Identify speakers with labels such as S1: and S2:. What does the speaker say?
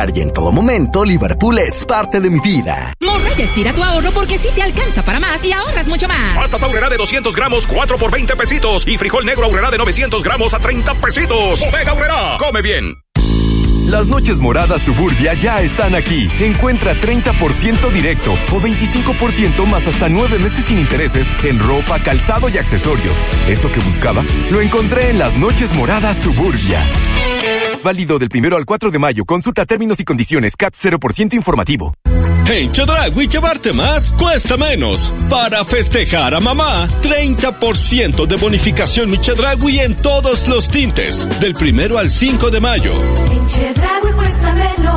S1: lugar y en todo momento, Liverpool es parte de mi vida.
S2: Morraya estira tu ahorro porque sí te alcanza para más y ahorras mucho más.
S3: Pastas Aurrerá de 200 gramos, 4 por 20 pesitos. Y frijol negro Aurrerá de 900 gramos a 30 pesitos. Bodega Aurrerá, come bien.
S4: Las noches moradas Suburbia ya están aquí. Encuentra 30% directo o 25% más hasta 9 meses sin intereses en ropa, calzado y accesorios. ¿Eso que buscaba? Lo encontré en las noches moradas Suburbia. Válido del 1 al 4 de mayo. Consulta términos y condiciones. CAT 0% informativo.
S5: En Chedraui llevarte más cuesta menos. Para festejar a mamá, 30% de bonificación mi Chedraui en todos los tintes. Del 1 al 5 de mayo.
S6: En Chedraui cuesta menos.